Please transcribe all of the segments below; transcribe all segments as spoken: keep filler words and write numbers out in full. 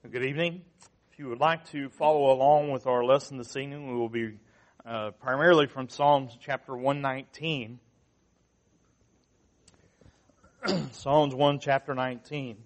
Good evening. If you would like to follow along with our lesson this evening, we will be uh, primarily from Psalms chapter one nineteen. Psalms one, chapter nineteen.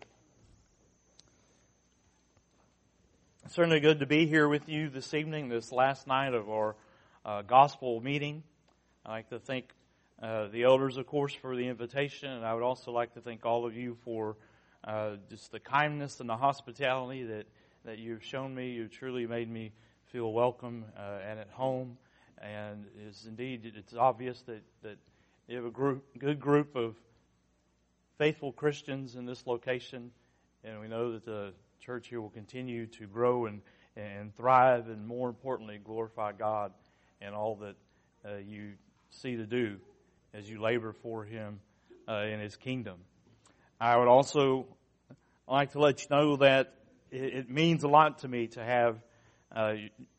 It's certainly good to be here with you this evening, this last night of our uh, gospel meeting. I'd like to thank uh, the elders, of course, for the invitation, and I would also like to thank all of you for Uh, just the kindness and the hospitality that, that you've shown me. You've truly made me feel welcome uh, and at home. And it's indeed, it's obvious that, that you have a group, good group of faithful Christians in this location. And we know that the church here will continue to grow and, and thrive and, more importantly, glorify God in all that uh, you see to do as you labor for Him uh, in His kingdom. I would also like to let you know that it means a lot to me to have uh,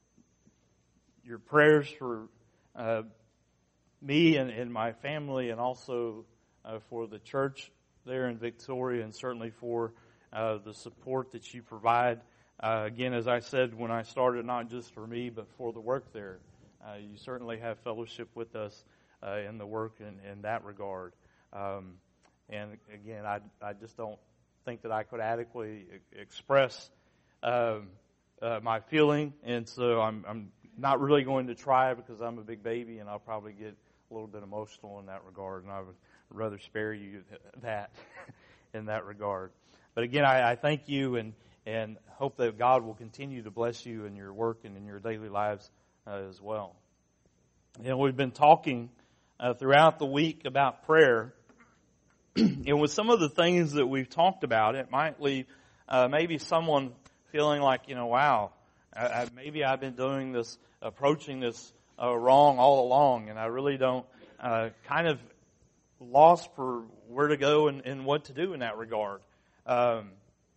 your prayers for uh, me and, and my family, and also uh, for the church there in Victoria, and certainly for uh, the support that you provide. Uh, again, as I said when I started, not just for me, but for the work there. Uh, you certainly have fellowship with us uh, in the work in, in that regard. Um, And again, I, I just don't think that I could adequately express um, uh, my feeling, and so I'm, I'm not really going to try because I'm a big baby, and I'll probably get a little bit emotional in that regard, and I would rather spare you that in that regard. But again, I, I thank you and, and hope that God will continue to bless you in your work and in your daily lives uh, as well. And we've been talking uh, throughout the week about prayer. And with some of the things that we've talked about, it might leave uh, maybe someone feeling like, you know, wow, I, I, maybe I've been doing this, approaching this uh, wrong all along, and I really don't, uh, kind of lost for where to go and, and what to do in that regard. Um,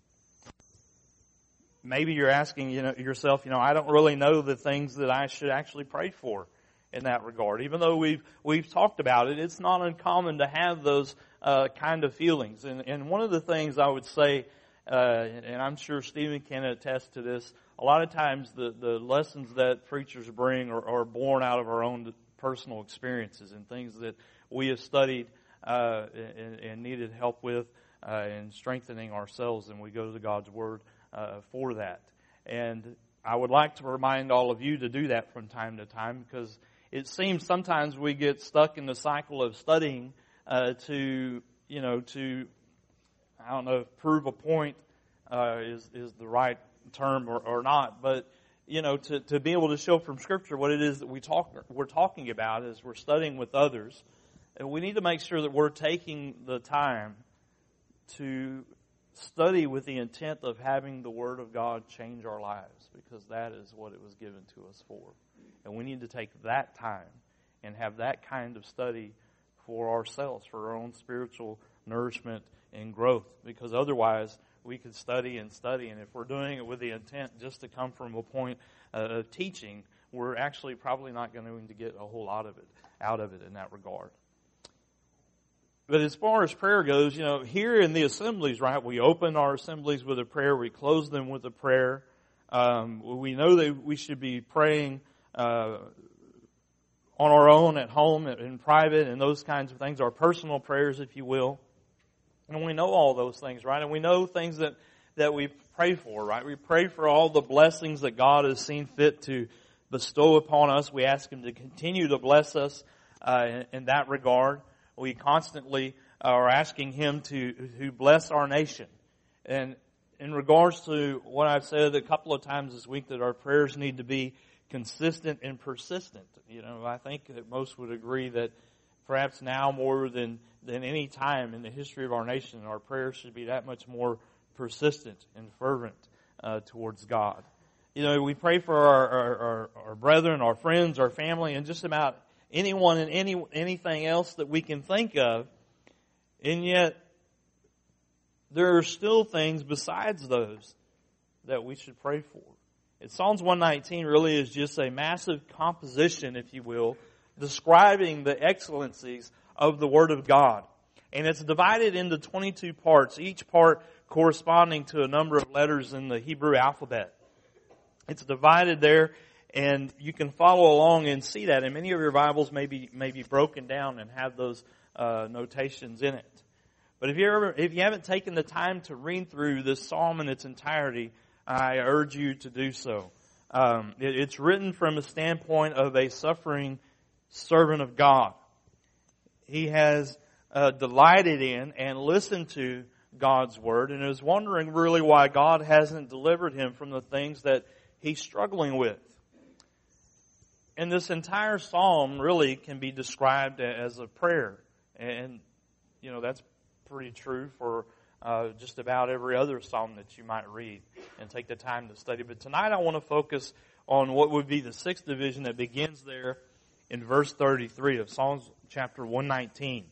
maybe you're asking, you know, yourself, you know, I don't really know the things that I should actually pray for in that regard. Even though we've we've talked about it, it's not uncommon to have those uh, kind of feelings. And, and one of the things I would say, uh, and I'm sure Stephen can attest to this, a lot of times the, the lessons that preachers bring are, are born out of our own personal experiences and things that we have studied uh, and, and needed help with uh, in strengthening ourselves, and we go to God's Word uh, for that. And I would like to remind all of you to do that from time to time, because it seems sometimes we get stuck in the cycle of studying uh, to, you know, to, I don't know if prove a point uh, is is the right term or, or not, but, you know, to, to be able to show from Scripture what it is that we talk, we're talking about as we're studying with others. And we need to make sure that we're taking the time to study with the intent of having the Word of God change our lives, because that is what it was given to us for. And we need to take that time and have that kind of study for ourselves, for our own spiritual nourishment and growth. Because otherwise, we could study and study, and if we're doing it with the intent just to come from a point uh, of teaching, we're actually probably not going to get a whole lot of it out of it in that regard. But as far as prayer goes, you know, here in the assemblies, right, we open our assemblies with a prayer, we close them with a prayer. Um, we know that we should be praying Uh, on our own, at home, in private, and those kinds of things, our personal prayers, if you will. And we know all those things, right? And we know things that, that we pray for, right? We pray for all the blessings that God has seen fit to bestow upon us. We ask Him to continue to bless us uh, in, in that regard. We constantly are asking Him to, to bless our nation. And in regards to what I've said a couple of times this week, that our prayers need to be consistent and persistent. You know, I think that most would agree that perhaps now more than, than any time in the history of our nation, our prayers should be that much more persistent and fervent uh, towards God. You know, we pray for our, our, our, our brethren, our friends, our family, and just about anyone and any anything else that we can think of, and yet there are still things besides those that we should pray for. And Psalms one nineteen really is just a massive composition, if you will, describing the excellencies of the Word of God. And it's divided into twenty-two parts, each part corresponding to a number of letters in the Hebrew alphabet. It's divided there, and you can follow along and see that. And many of your Bibles may be, may be broken down and have those uh, notations in it. But if you ever, if you haven't taken the time to read through this psalm in its entirety, I urge you to do so. Um, it, it's written from a standpoint of a suffering servant of God. He has uh, delighted in and listened to God's word, and is wondering really why God hasn't delivered him from the things that he's struggling with. And this entire psalm really can be described as a prayer, and you know that's pretty true for uh, just about every other psalm that you might read and take the time to study. But tonight I want to focus on what would be the sixth division that begins there in verse thirty-three of Psalms chapter one nineteen.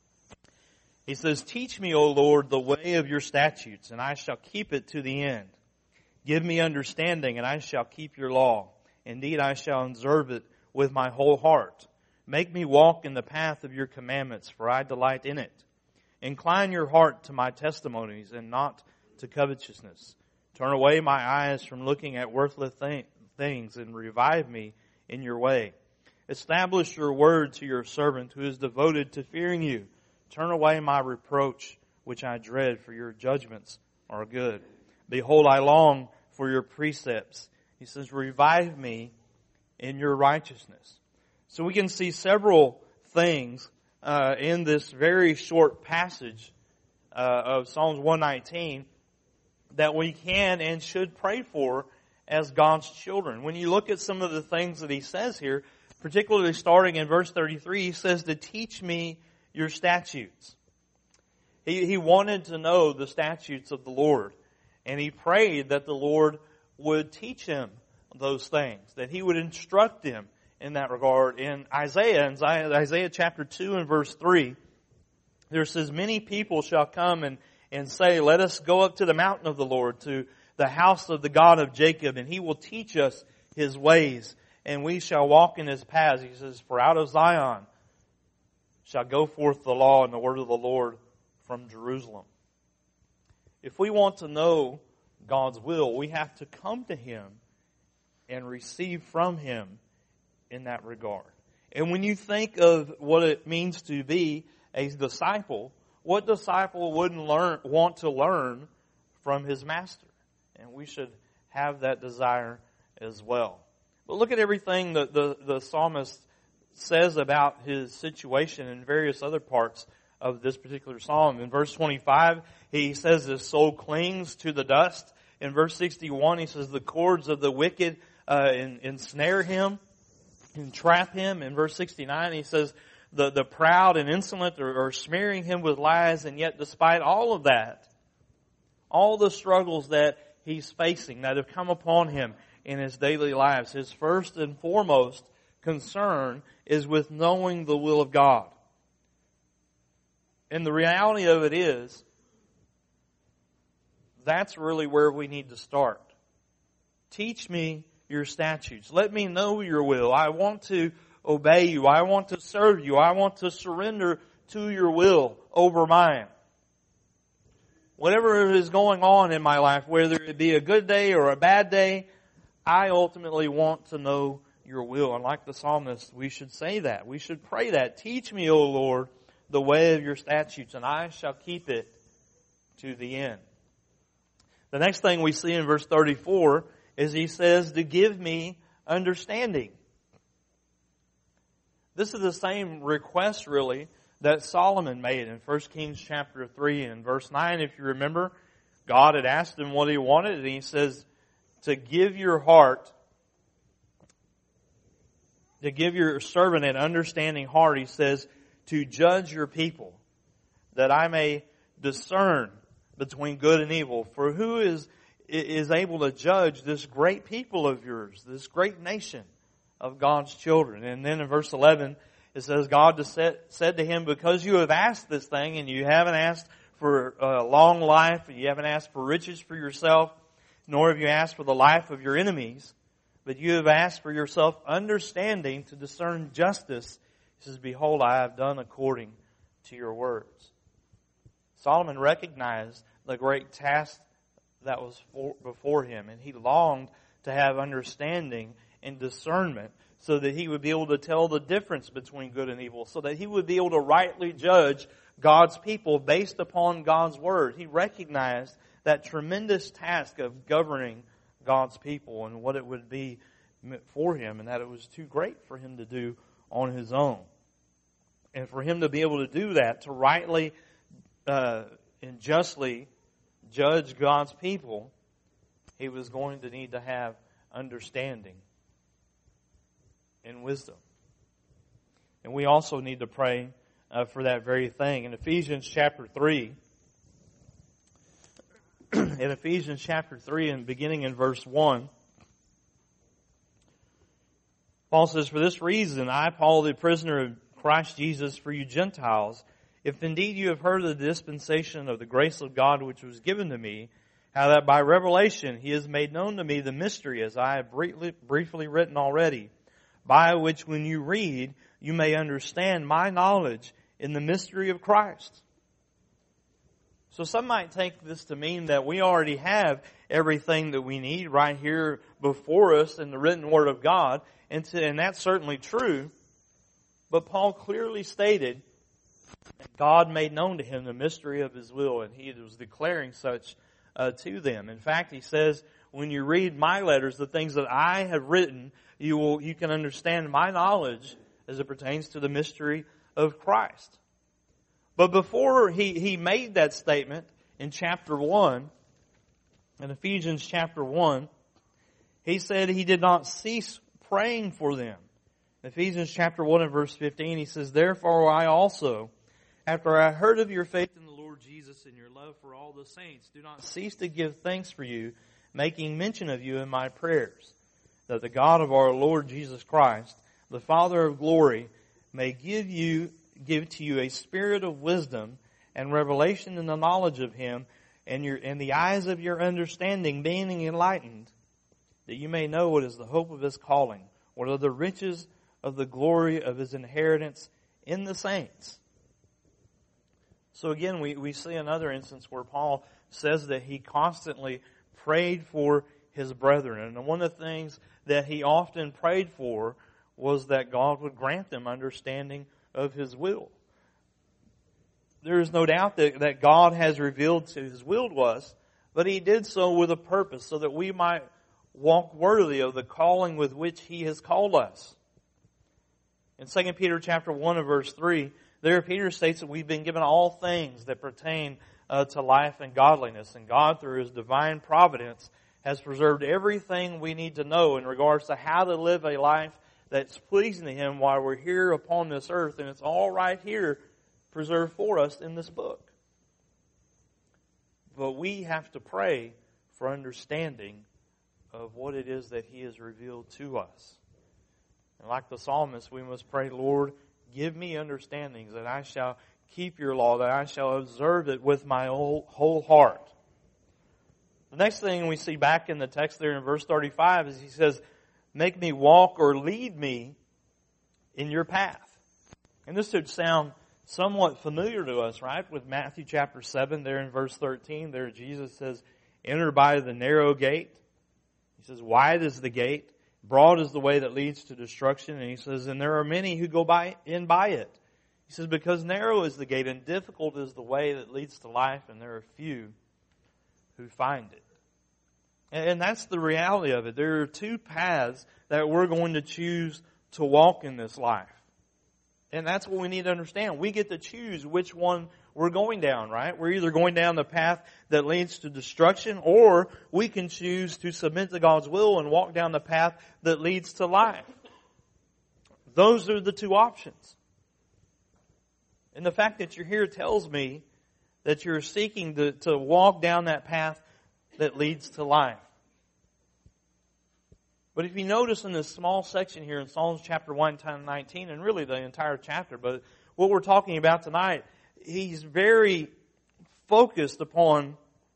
He says, "Teach me, O Lord, the way of your statutes, and I shall keep it to the end. Give me understanding, and I shall keep your law. Indeed, I shall observe it with my whole heart. Make me walk in the path of your commandments, for I delight in it. Incline your heart to my testimonies and not to covetousness. Turn away my eyes from looking at worthless th- things and revive me in your way. Establish your word to your servant who is devoted to fearing you. Turn away my reproach, which I dread, for your judgments are good. Behold, I long for your precepts." He says, "Revive me in your righteousness." So we can see several things uh, in this very short passage uh, of Psalms one nineteen that we can and should pray for as God's children. When you look at some of the things that he says here, particularly starting in verse thirty-three, he says to teach me your statutes. He, he wanted to know the statutes of the Lord, and he prayed that the Lord would teach him those things, that he would instruct him in that regard. In Isaiah, in Isaiah chapter two and verse three, there says, "Many people shall come and, and say, let us go up to the mountain of the Lord, to the house of the God of Jacob, and he will teach us his ways, and we shall walk in his paths." He says, "For out of Zion shall go forth the law and the word of the Lord from Jerusalem." If we want to know God's will, we have to come to him and receive from him in that regard. And when you think of what it means to be a disciple, what disciple wouldn't learn, want to learn from his master? And we should have that desire as well. But look at everything that the, the psalmist says about his situation in various other parts of this particular psalm. In verse twenty-five, he says his soul clings to the dust. In verse sixty-one, he says the cords of the wicked uh, ensnare him, entrap him. In verse sixty-nine, he says the, the proud and insolent are, are smearing him with lies, and yet despite all of that, all the struggles that he's facing that have come upon him in his daily lives, his first and foremost concern is with knowing the will of God. And the reality of it is, that's really where we need to start. Teach me your statutes. Let me know your will. I want to obey you. I want to serve you. I want to surrender to your will over mine. Whatever is going on in my life, whether it be a good day or a bad day, I ultimately want to know your will. And like the psalmist, we should say that. We should pray that. Teach me, O Lord, the way of your statutes, and I shall keep it to the end. The next thing we see in verse thirty-four is he says to give me understanding. This is the same request really that Solomon made in First Kings chapter three and verse nine. If you remember, God had asked him what he wanted, and he says to give your heart, to give your servant an understanding heart. He says to judge your people, that I may discern between good and evil. For who is is able to judge this great people of yours, this great nation of God's children? And then in verse eleven, it says, God said to him, because you have asked this thing, and you haven't asked for a long life, and you haven't asked for riches for yourself, nor have you asked for the life of your enemies, but you have asked for yourself understanding to discern justice. He says, behold, I have done according to your words. Solomon recognized the great task that was for, before him. And he longed to have understanding and discernment so that he would be able to tell the difference between good and evil, so that he would be able to rightly judge God's people based upon God's Word. He recognized that tremendous task of governing God's people and what it would be for him, and that it was too great for him to do on his own. And for him to be able to do that, to rightly uh, and justly judge God's people, he was going to need to have understanding and wisdom. And we also need to pray uh, for that very thing. In Ephesians chapter three, in Ephesians chapter three and beginning in verse one, Paul says, "For this reason, I, Paul, the prisoner of Christ Jesus, for you Gentiles, if indeed you have heard of the dispensation of the grace of God which was given to me, how that by revelation he has made known to me the mystery, as I have briefly, briefly written already, by which when you read, you may understand my knowledge in the mystery of Christ." So some might take this to mean that we already have everything that we need right here before us in the written Word of God, and, to, and that's certainly true. But Paul clearly stated that God made known to him the mystery of His will, and he was declaring such uh, to them. In fact, he says, when you read my letters, the things that I have written, you will you can understand my knowledge as it pertains to the mystery of Christ. But before he, he made that statement in chapter one, in Ephesians chapter one, he said he did not cease praying for them. In Ephesians chapter one and verse fifteen, he says, "Therefore I also, after I heard of your faith in the Lord Jesus and your love for all the saints, do not cease to give thanks for you, making mention of you in my prayers, that the God of our Lord Jesus Christ, the Father of glory, may give you give to you a spirit of wisdom and revelation in the knowledge of Him, and your and the eyes of your understanding being enlightened, that you may know what is the hope of His calling, what are the riches of the glory of His inheritance in the saints." So again, we, we see another instance where Paul says that he constantly prayed for his brethren. And one of the things that he often prayed for was that God would grant them understanding of His will. There is no doubt that, that God has revealed to His will to us, but He did so with a purpose, so that we might walk worthy of the calling with which He has called us. In Second Peter chapter one and verse three, there Peter states that we've been given all things that pertain uh, to life and godliness, and God, through His divine providence, has preserved everything we need to know in regards to how to live a life that's pleasing to Him while we're here upon this earth, and it's all right here preserved for us in this book. But we have to pray for understanding of what it is that He has revealed to us. And like the psalmist, we must pray, "Lord, give me understandings that I shall keep your law, that I shall observe it with my whole, whole heart." The next thing we see back in the text there in verse thirty-five is he says, "Make me walk or lead me in your path." And this should sound somewhat familiar to us, right? With Matthew chapter seven there in verse thirteen, there Jesus says, "Enter by the narrow gate." He says, "Wide is the gate, broad is the way that leads to destruction." And he says, "And there are many who go by in by it." He says, "Because narrow is the gate and difficult is the way that leads to life, and there are few who find it." And that's the reality of it. There are two paths that we're going to choose to walk in this life. And that's what we need to understand. We get to choose which one we're going down, right? We're either going down the path that leads to destruction, or we can choose to submit to God's will and walk down the path that leads to life. Those are the two options. And the fact that you're here tells me that you're seeking to, to walk down that path that leads to life. But if you notice in this small section here in Psalms chapter one, nineteen, and really the entire chapter, but what we're talking about tonight, he's very focused upon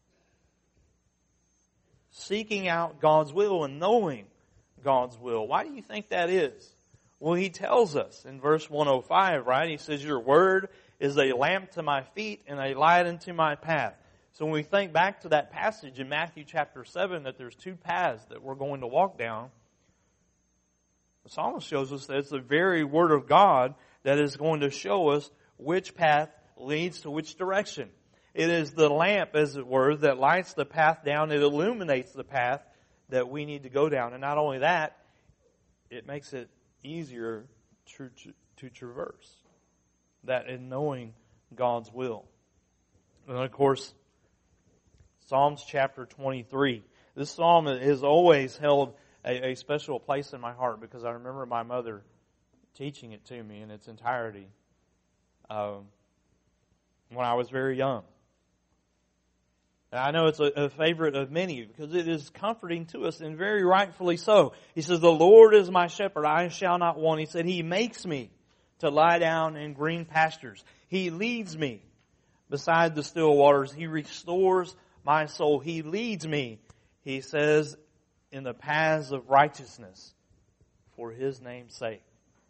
seeking out God's will and knowing God's will. Why do you think that is? Well, he tells us in verse one oh five, right? He says, "Your word is a lamp to my feet and a light unto my path." So when we think back to that passage in Matthew chapter seven, that there's two paths that we're going to walk down, the psalmist shows us that it's the very Word of God that is going to show us which path leads to which direction. It is the lamp, as it were, that lights the path down. It illuminates the path that we need to go down. And not only that, it makes it easier to, to traverse. That in knowing God's will. And of course, Psalms chapter twenty-three. This psalm has always held a, a special place in my heart because I remember my mother teaching it to me in its entirety um, when I was very young. And I know it's a, a favorite of many because it is comforting to us, and very rightfully so. He says, "The Lord is my shepherd, I shall not want." He said, "He makes me to lie down in green pastures. He leads me beside the still waters. He restores my soul. He leads me," he says, "in the paths of righteousness for His name's sake."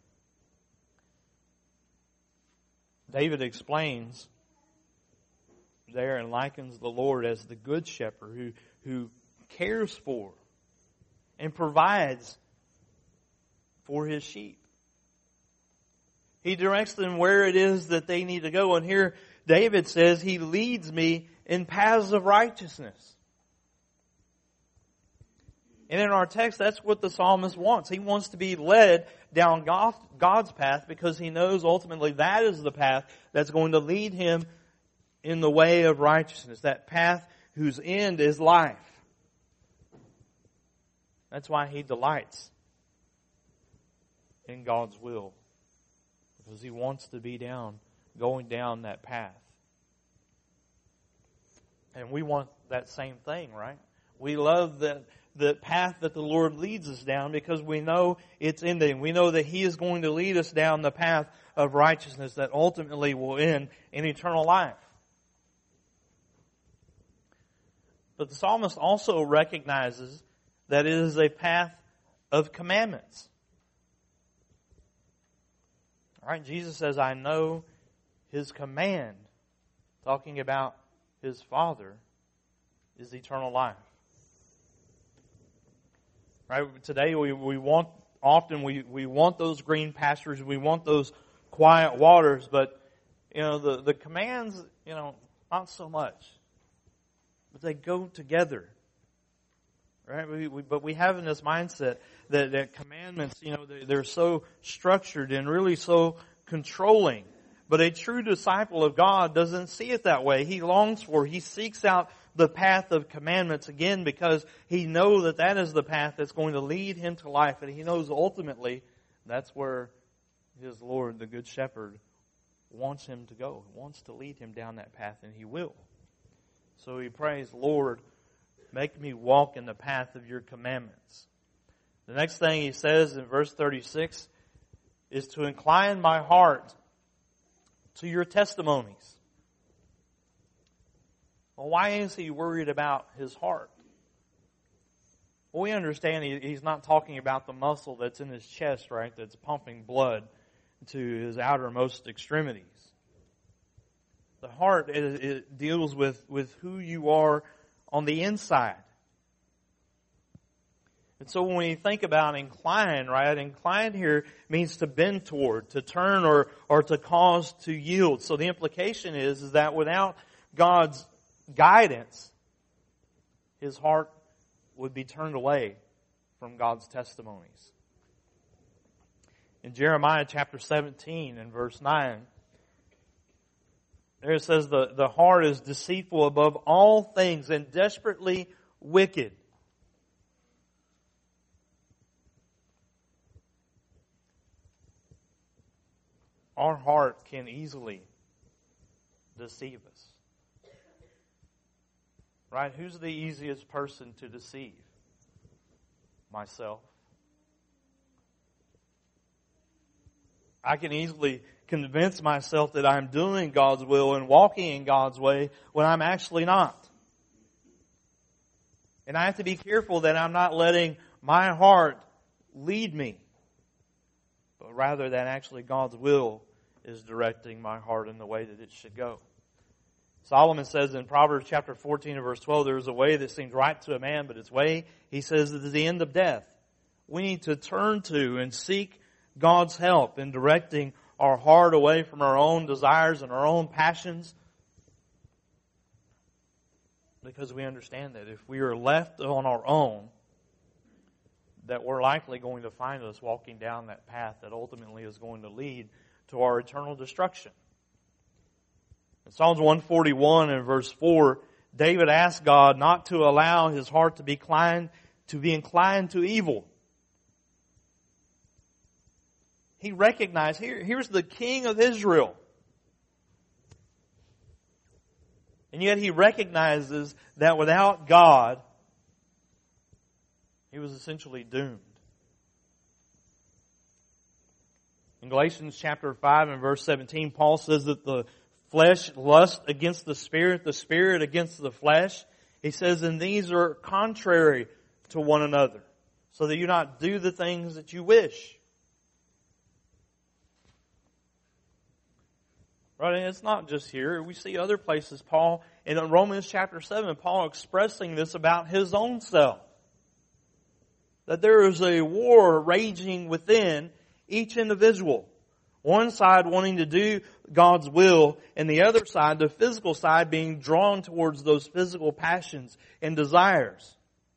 David explains there and likens the Lord as the good shepherd who, who cares for and provides for His sheep. He directs them where it is that they need to go. And here David says, He leads me in paths of righteousness. And in our text, that's what the psalmist wants. He wants to be led down God's path because he knows ultimately that is the path that's going to lead him in the way of righteousness. That path whose end is life. That's why he delights in God's will. Because he wants to be down, going down that path. And we want that same thing, right? We love that the path that the Lord leads us down because we know it's ending. We know that He is going to lead us down the path of righteousness that ultimately will end in eternal life. But the psalmist also recognizes that it is a path of commandments. All right, Jesus says, "I know His command," talking about His Father, is eternal life. Right? Today we, we want, often we, we want those green pastures, we want those quiet waters, but, you know, the, the commands, you know, not so much. But they go together. Right? We, we, but we have in this mindset that, that commandments, you know, they, they're so structured and really so controlling. But a true disciple of God doesn't see it that way. He longs for, he seeks out the path of commandments again because he knows that that is the path that's going to lead him to life. And he knows ultimately that's where his Lord, the Good Shepherd, wants him to go. He wants to lead him down that path, and He will. So he prays, "Lord, make me walk in the path of Your commandments." The next thing he says in verse thirty-six is to incline my heart to Your testimonies. Well, why is he worried about his heart? Well, we understand he, he's not talking about the muscle that's in his chest, right, that's pumping blood to his outermost extremities. The heart, it, it deals with, with who you are on the inside. And so when we think about incline, right, incline here means to bend toward, to turn or, or to cause to yield. So the implication is, is that without God's guidance, his heart would be turned away from God's testimonies. In Jeremiah chapter seventeen and verse nine, there it says, the, the heart is deceitful above all things and desperately wicked. Our heart can easily deceive us. Right? Who's the easiest person to deceive? Myself. I can easily convince myself that I'm doing God's will and walking in God's way when I'm actually not. And I have to be careful that I'm not letting my heart lead me, but rather that actually God's will is directing my heart in the way that it should go. Solomon says in Proverbs chapter fourteen and verse twelve, there is a way that seems right to a man, but its way, he says, is the end of death. We need to turn to and seek God's help in directing our heart away from our own desires and our own passions, because we understand that if we are left on our own, that we're likely going to find us walking down that path that ultimately is going to lead to our eternal destruction. In Psalms one forty-one and verse four, David asked God not to allow his heart to be inclined to be inclined to evil. He recognized, here, here's the king of Israel. And yet he recognizes that without God, he was essentially doomed. In Galatians chapter five and verse seventeen, Paul says that the flesh lusts against the spirit, the spirit against the flesh. He says, and these are contrary to one another, so that you not do the things that you wish. Right, and it's not just here. We see other places. Paul, in Romans chapter seven, Paul expressing this about his own self. That there is a war raging within each individual. One side wanting to do God's will, and the other side, the physical side, being drawn towards those physical passions and desires.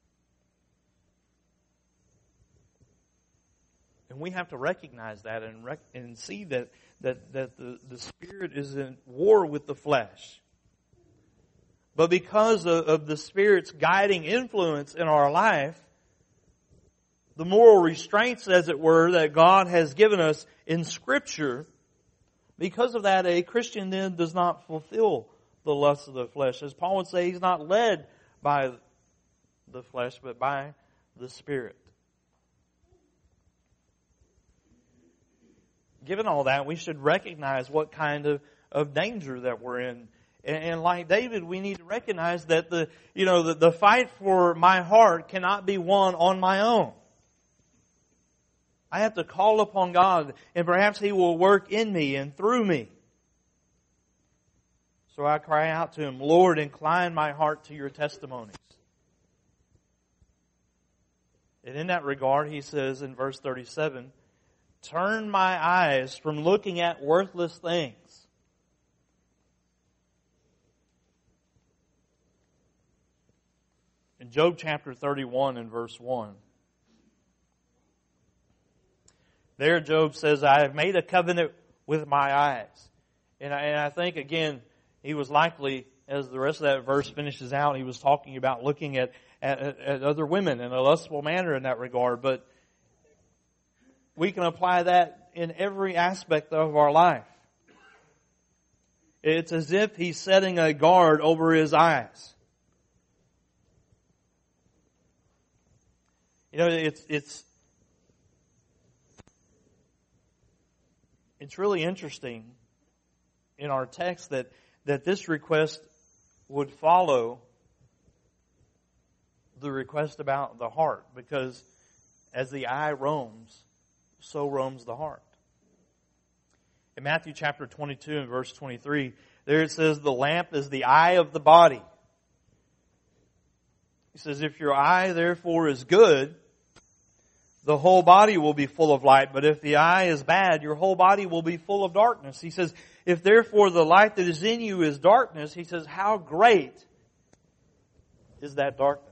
And we have to recognize that and rec- and see that that, that the, the Spirit is in war with the flesh. But because of, of the Spirit's guiding influence in our life, the moral restraints, as it were, that God has given us in Scripture, because of that, a Christian then does not fulfill the lusts of the flesh. As Paul would say, he's not led by the flesh, but by the Spirit. Given all that, we should recognize what kind of, of danger that we're in. And, and like David, we need to recognize that the, you know, the, the fight for my heart cannot be won on my own. I have to call upon God, and perhaps He will work in me and through me. So I cry out to Him, Lord, incline my heart to your testimonies. And in that regard, He says in verse thirty-seven, turn my eyes from looking at worthless things. In Job chapter thirty-one and verse one, there Job says, I have made a covenant with my eyes. And I, and I think, again, he was likely, as the rest of that verse finishes out, he was talking about looking at, at, at other women in a lustful manner in that regard. But we can apply that in every aspect of our life. It's as if he's setting a guard over his eyes. You know, it's it's it's really interesting in our text that that this request would follow the request about the heart, because as the eye roams, so roams the heart. In Matthew chapter twenty-two and verse twenty-three, there it says, the lamp is the eye of the body. He says, if your eye therefore is good, the whole body will be full of light. But if the eye is bad, your whole body will be full of darkness. He says, if therefore the light that is in you is darkness, he says, how great is that darkness?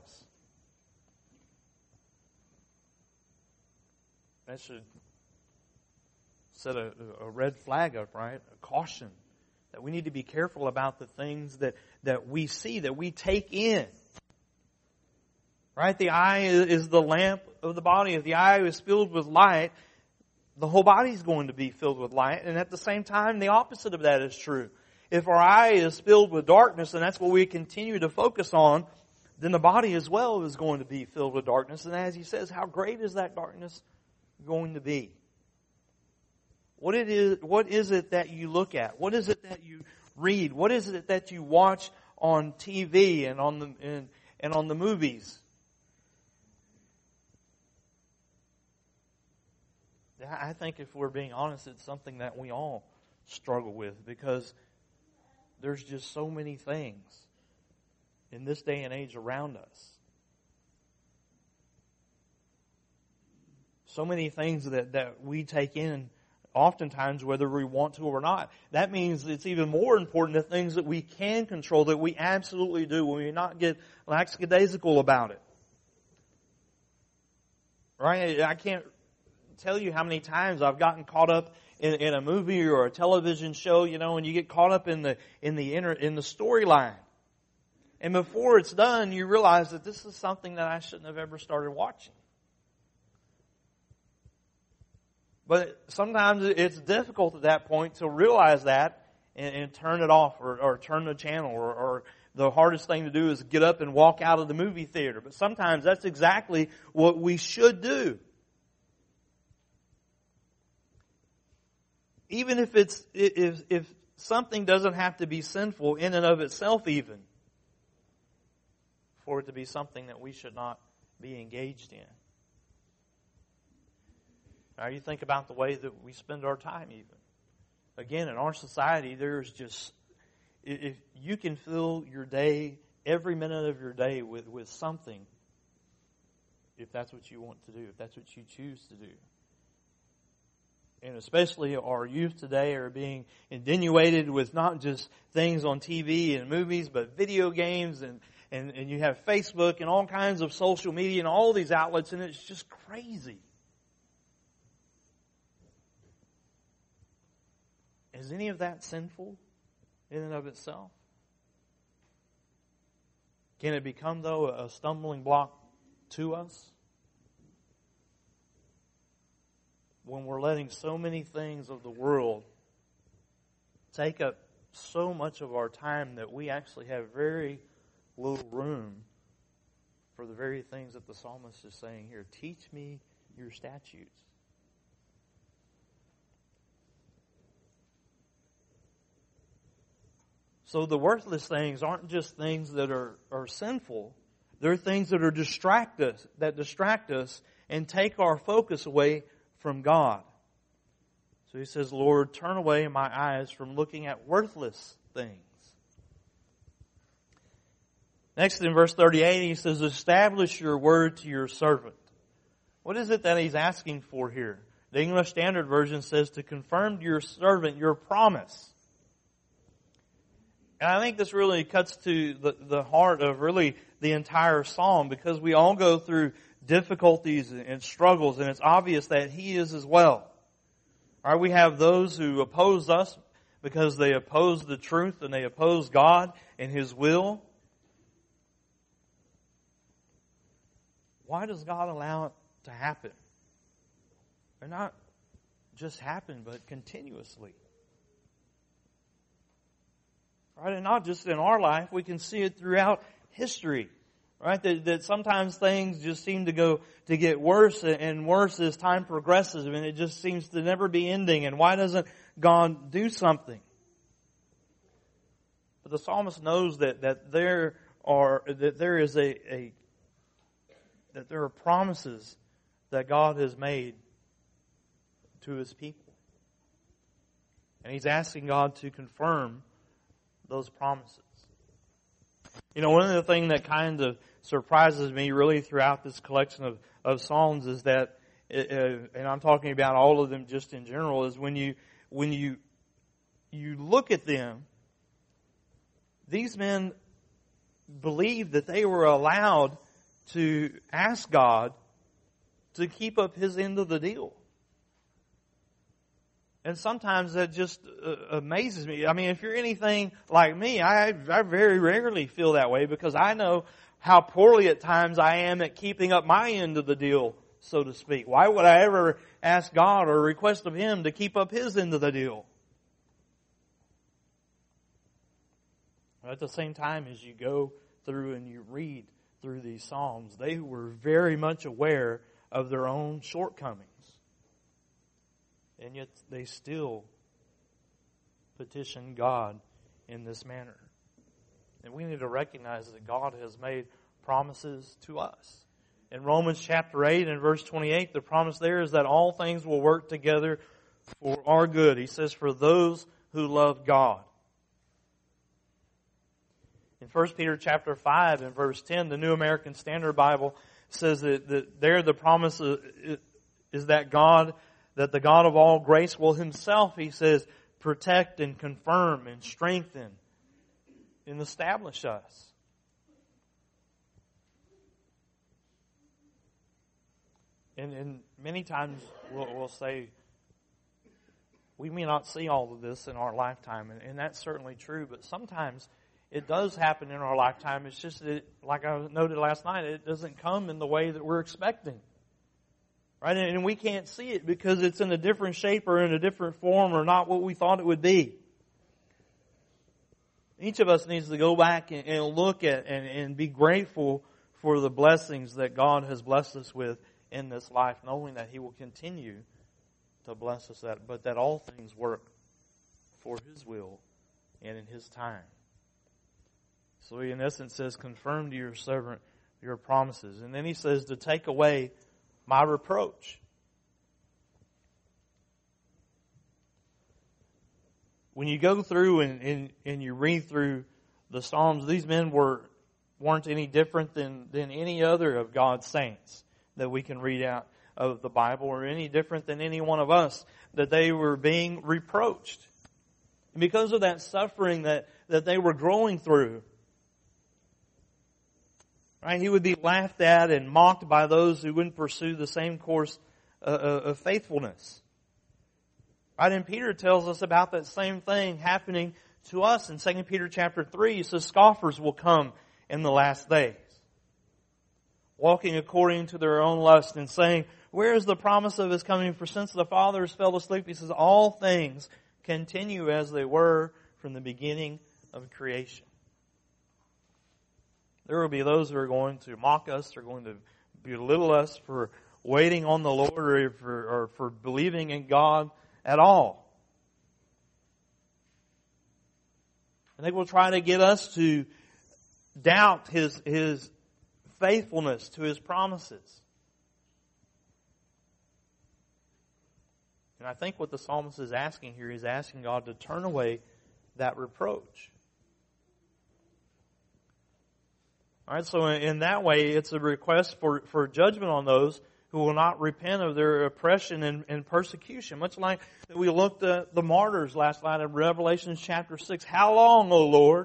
That should set a, a red flag up, right? A caution that we need to be careful about the things that, that we see, that we take in. Right? The eye is, is the lamp of the body. If the eye is filled with light, the whole body is going to be filled with light. And at the same time, the opposite of that is true. If our eye is filled with darkness, and that's what we continue to focus on, then the body as well is going to be filled with darkness. And as he says, how great is that darkness going to be? What it is, what is it that you look at? What is it that you read? What is it that you watch on T V and on the and, and on the movies? I think if we're being honest, it's something that we all struggle with, because there's just so many things in this day and age around us. So many things that, that we take in oftentimes whether we want to or not. That means it's even more important the things that we can control, that we absolutely do, when we not get lackadaisical about it. Right? I can't tell you how many times I've gotten caught up in, in a movie or a television show, you know, and you get caught up in the in the inner in the storyline. And before it's done, you realize that this is something that I shouldn't have ever started watching. But sometimes it's difficult at that point to realize that and, and turn it off or, or turn the channel or, or the hardest thing to do is get up and walk out of the movie theater. But sometimes that's exactly what we should do. Even if it's if if something doesn't have to be sinful in and of itself even, for it to be something that we should not be engaged in. Now you think about the way that we spend our time even. Again, in our society, there's just, if you can fill your day, every minute of your day with, with something, if that's what you want to do, if that's what you choose to do. And especially our youth today are being inundated with not just things on T V and movies, but video games and, and, and you have Facebook and all kinds of social media and all these outlets, and it's just crazy. Is any of that sinful in and of itself? Can it become, though, a stumbling block to us? When we're letting so many things of the world take up so much of our time that we actually have very little room for the very things that the psalmist is saying here. Teach me your statutes. So the worthless things aren't just things that are, are sinful. They're things that are distract us, that distract us and take our focus away from God. So he says, Lord, turn away my eyes from looking at worthless things. Next in verse thirty-eight, he says, establish your word to your servant. What is it that he's asking for here? The English Standard Version says to confirm to your servant your promise. And I think this really cuts to the, the heart of really the entire psalm, because we all go through difficulties and struggles, and it's obvious that he is as well. All right, we have those who oppose us because they oppose the truth and they oppose God and His will. Why does God allow it to happen? Or not just happen, but continuously. Right? And not just in our life, we can see it throughout history. Right? That, that sometimes things just seem to go, to get worse and worse as time progresses. I mean, it just seems to never be ending. And why doesn't God do something? But the psalmist knows that, that there are, that there is a, a, that there are promises that God has made to His people. And he's asking God to confirm those promises. You know, one of the things that kind of surprises me really throughout this collection of, of Psalms is that, uh, and I'm talking about all of them just in general, is when you, when you, you look at them, these men believed that they were allowed to ask God to keep up His end of the deal. And sometimes that just uh, amazes me. I mean, if you're anything like me, I, I very rarely feel that way, because I know how poorly at times I am at keeping up my end of the deal, so to speak. Why would I ever ask God or request of Him to keep up His end of the deal? But at the same time, as you go through and you read through these Psalms, they were very much aware of their own shortcomings. And yet they still petition God in this manner. And we need to recognize that God has made promises to us. In Romans chapter eight and verse twenty-eight, the promise there is that all things will work together for our good. He says, for those who love God. In First Peter chapter five and verse ten, the New American Standard Bible says that, that there the promise is that God, that the God of all grace will Himself, He says, protect and confirm and strengthen and establish us. And, and many times we'll, we'll say, we may not see all of this in our lifetime, and, and that's certainly true, but sometimes it does happen in our lifetime. It's just that, like I noted last night, it doesn't come in the way that we're expecting. Right? And, and we can't see it because it's in a different shape or in a different form or not what we thought it would be. Each of us needs to go back and, and look at and, and be grateful for the blessings that God has blessed us with in this life, knowing that He will continue to bless us, that, but that all things work for His will and in His time. So He in essence says, confirm to your servant your promises. And then He says to take away my reproach. When you go through and, and, and you read through the Psalms, these men were, weren't any different than, than any other of God's saints that we can read out of the Bible, or any different than any one of us, that they were being reproached. And because of that suffering that, that they were growing through, right, he would be laughed at and mocked by those who wouldn't pursue the same course uh, of faithfulness. Right, and Peter tells us about that same thing happening to us in Second Peter chapter three. He says, scoffers will come in the last days, walking according to their own lust and saying, where is the promise of His coming? For since the fathers fell asleep, he says, all things continue as they were from the beginning of creation. There will be those who are going to mock us, are going to belittle us for waiting on the Lord, or for, or for believing in God at all. And they will try to get us to doubt His, His faithfulness to His promises. And I think what the psalmist is asking here, he's asking God to turn away that reproach. All right, so in that way, it's a request for, for judgment on those who will not repent of their oppression and, and persecution. Much like we looked at the martyrs last night in Revelation chapter six. How long, O Lord?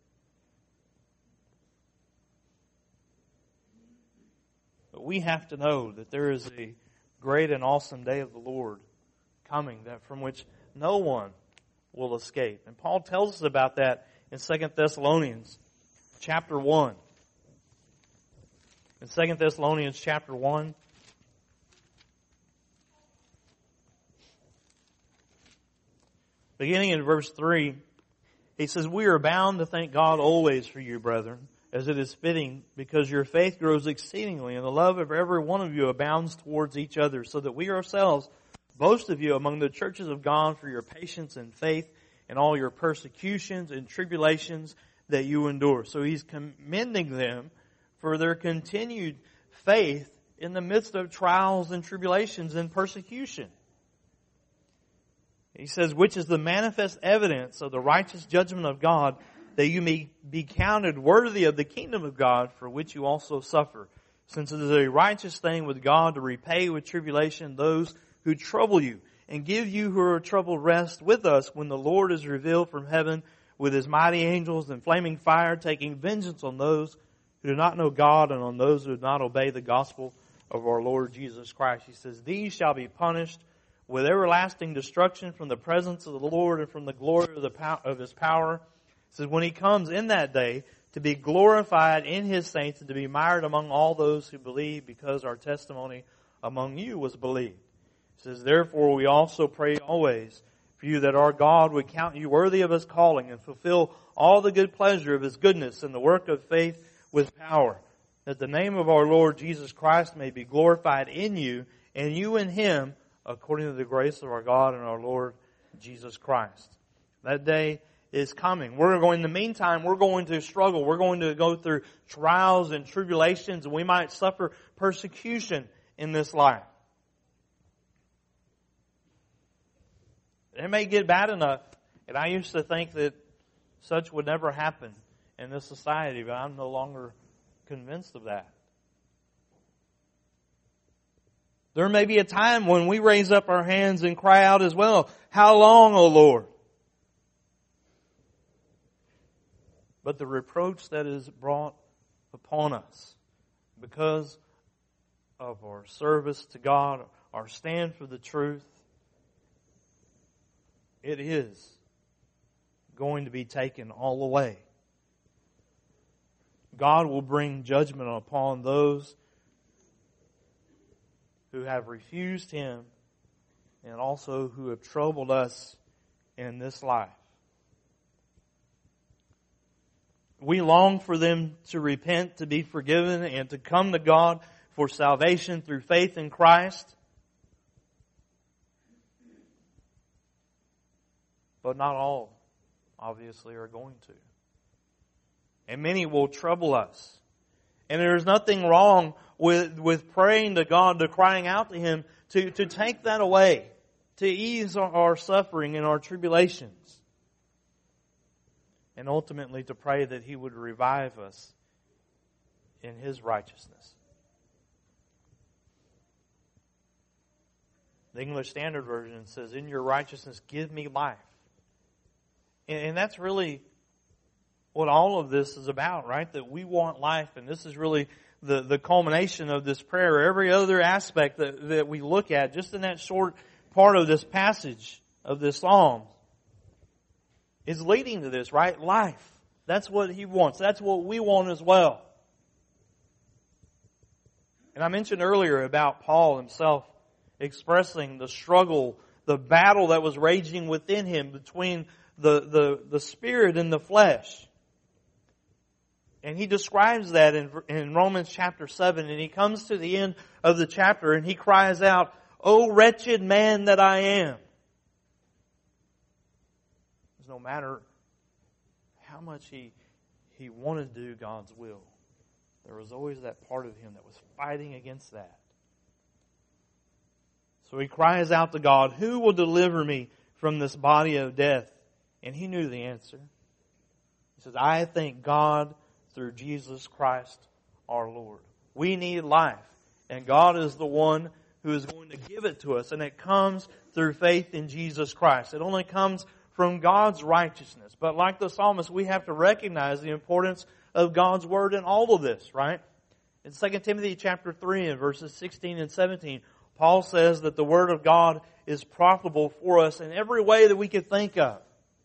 But we have to know that there is a great and awesome day of the Lord coming, that from which no one will escape. And Paul tells us about that in Second Thessalonians chapter one. In Second Thessalonians chapter one, beginning in verse three, he says, we are bound to thank God always for you, brethren, as it is fitting, because your faith grows exceedingly, and the love of every one of you abounds towards each other, so that we ourselves boast of you among the churches of God for your patience and faith and all your persecutions and tribulations that you endure. So he's commending them for their continued faith in the midst of trials and tribulations and persecution. He says, which is the manifest evidence of the righteous judgment of God, that you may be counted worthy of the kingdom of God, for which you also suffer. Since it is a righteous thing with God to repay with tribulation those who trouble you, and give you who are troubled rest with us when the Lord is revealed from heaven with His mighty angels in flaming fire, taking vengeance on those who do not know God and on those who do not obey the gospel of our Lord Jesus Christ. He says, these shall be punished with everlasting destruction from the presence of the Lord and from the glory of, the pow- of His power. He says, when He comes in that day, to be glorified in His saints and to be admired among all those who believe, because our testimony among you was believed. He says, therefore we also pray always for you, that our God would count you worthy of His calling and fulfill all the good pleasure of His goodness and the work of faith with power, that the name of our Lord Jesus Christ may be glorified in you, and you in Him, according to the grace of our God and our Lord Jesus Christ. That day is coming. We're going, in the meantime, we're going to struggle. We're going to go through trials and tribulations, and we might suffer persecution in this life. It may get bad enough, and I used to think that such would never happen in this society, but I'm no longer convinced of that. There may be a time when we raise up our hands and cry out as well, "How long, O Lord?" But the reproach that is brought upon us because of our service to God, our stand for the truth, it is going to be taken all away. God will bring judgment upon those who have refused Him and also who have troubled us in this life. We long for them to repent, to be forgiven, and to come to God for salvation through faith in Christ. But not all, obviously, are going to. And many will trouble us. And there's nothing wrong with, with praying to God, to crying out to Him, to, to take that away, to ease our, our suffering and our tribulations. And ultimately to pray that He would revive us in His righteousness. The English Standard Version says, "In your righteousness, give me life." And, and that's really what all of this is about, right? That we want life, and this is really the, the culmination of this prayer. Every other aspect that, that we look at, just in that short part of this passage of this psalm, is leading to this, right? Life. That's what He wants. That's what we want as well. And I mentioned earlier about Paul himself expressing the struggle, the battle that was raging within him between the, the, the spirit and the flesh. And he describes that in, in Romans chapter seven. And he comes to the end of the chapter and he cries out, "O wretched man that I am." No matter how much he, he wanted to do God's will, there was always that part of him that was fighting against that. So he cries out to God, "Who will deliver me from this body of death?" And he knew the answer. He says, "I thank God through Jesus Christ our Lord." We need life. And God is the one who is going to give it to us. And it comes through faith in Jesus Christ. It only comes from God's righteousness. But like the psalmist, we have to recognize the importance of God's Word in all of this, right? In Second Timothy chapter three and verses sixteen and seventeen, Paul says that the Word of God is profitable for us in every way that we could think of.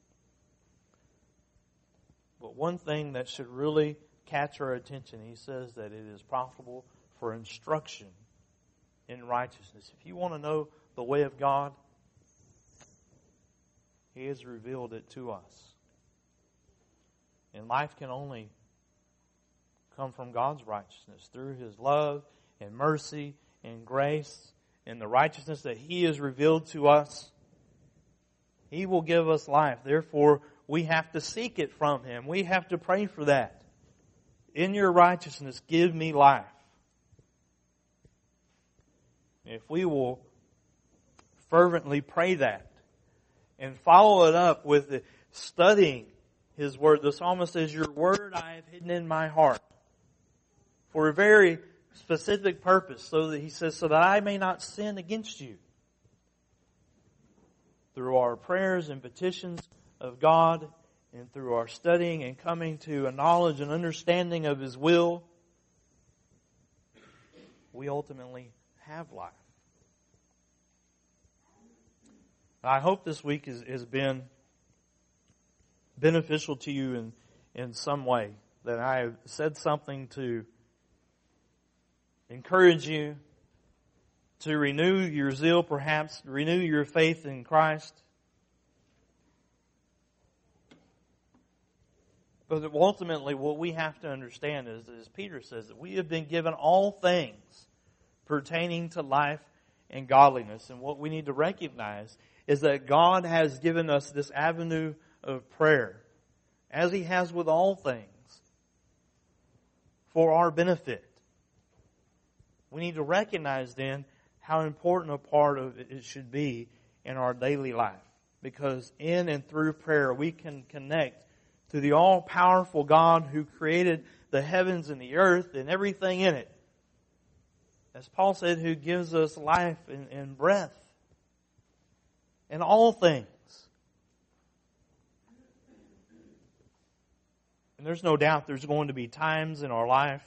But one thing that should really catch our attention, he says that it is profitable for instruction in righteousness. If you want to know the way of God, He has revealed it to us. And life can only come from God's righteousness through His love and mercy and grace and the righteousness that He has revealed to us. He will give us life. Therefore, we have to seek it from Him. We have to pray for that. In your righteousness, give me life. If we will fervently pray that and follow it up with studying His Word. The psalmist says, "Your Word I have hidden in my heart," for a very specific purpose. So that he says, "so that I may not sin against you." Through our prayers and petitions of God, and through our studying and coming to a knowledge and understanding of His will, we ultimately have life. I hope this week has, has been beneficial to you in, in some way. That I have said something to encourage you, to renew your zeal perhaps, renew your faith in Christ. But ultimately what we have to understand is, as Peter says, that we have been given all things pertaining to life and godliness. And what we need to recognize is that God has given us this avenue of prayer, as He has with all things, for our benefit. We need to recognize then how important a part of it should be in our daily life. Because in and through prayer we can connect to the all-powerful God who created the heavens and the earth and everything in it. As Paul said, who gives us life and, and breath and all things. And there's no doubt there's going to be times in our life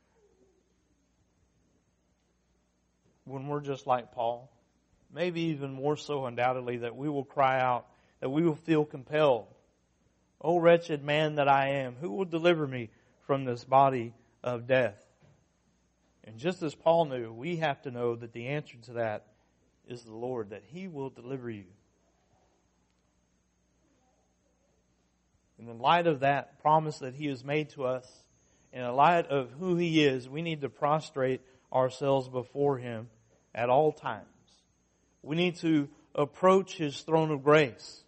when we're just like Paul. Maybe even more so undoubtedly, that we will cry out, that we will feel compelled. O wretched man that I am, who will deliver me from this body of death? And just as Paul knew, we have to know that the answer to that is the Lord, that He will deliver you. And in light of that promise that He has made to us, in light of who He is, we need to prostrate ourselves before Him at all times. We need to approach His throne of grace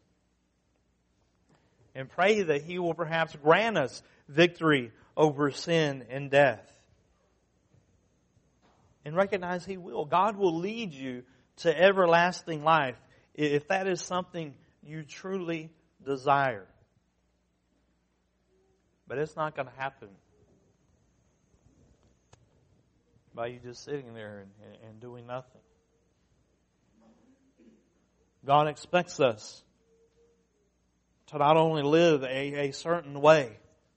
and pray that He will perhaps grant us victory over sin and death. And recognize He will. God will lead you to everlasting life if that is something you truly desire. But it's not going to happen by you just sitting there and, and doing nothing. God expects us to not only live a, a certain way,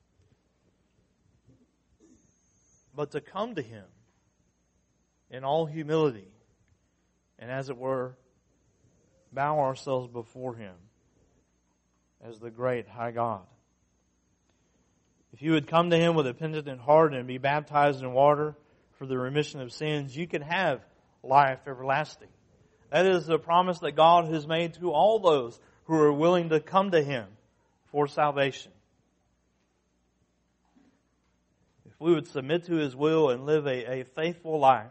but to come to Him in all humility and, as it were, bow ourselves before Him as the great high God. If you would come to Him with a penitent heart and be baptized in water for the remission of sins, you can have life everlasting. That is the promise that God has made to all those who are willing to come to Him for salvation. If we would submit to His will and live a, a faithful life.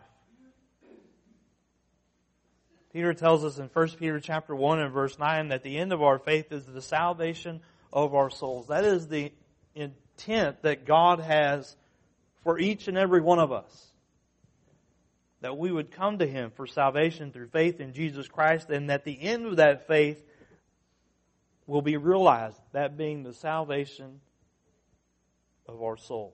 Peter tells us in First Peter chapter one and verse nine that the end of our faith is the salvation of our souls. That is the intent that God has for each and every one of us. That we would come to Him for salvation through faith in Jesus Christ, and that the end of that faith will be realized, that being the salvation of our soul.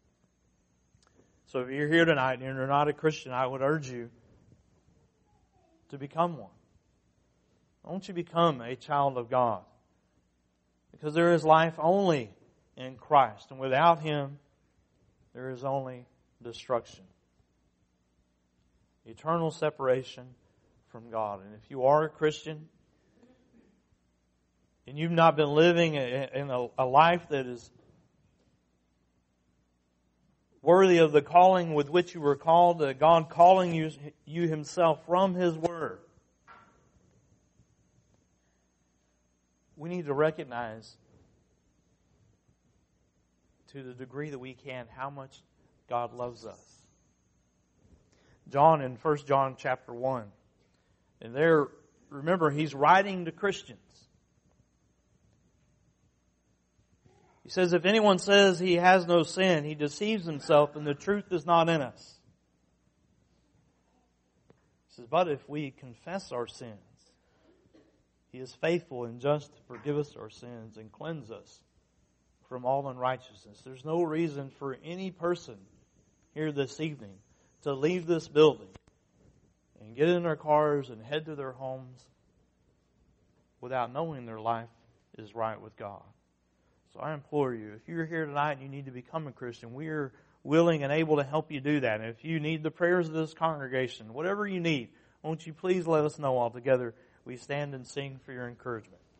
So if you're here tonight and you're not a Christian, I would urge you to become one. Won't you become a child of God? Because there is life only in Christ, and without Him, there is only destruction. Eternal separation from God. And if you are a Christian, and you've not been living in a, a life that is worthy of the calling with which you were called, uh, God calling you, you Himself from His Word, we need to recognize to the degree that we can how much God loves us. John in First John chapter one, and there, remember, he's writing to Christians. He says, if anyone says he has no sin, he deceives himself and the truth is not in us. He says, but if we confess our sins, He is faithful and just to forgive us our sins and cleanse us from all unrighteousness. There's no reason for any person here this evening to leave this building and get in their cars and head to their homes without knowing their life is right with God. So I implore you, if you're here tonight and you need to become a Christian, we are willing and able to help you do that. And if you need the prayers of this congregation, whatever you need, won't you please let us know altogether? We stand and sing for your encouragement.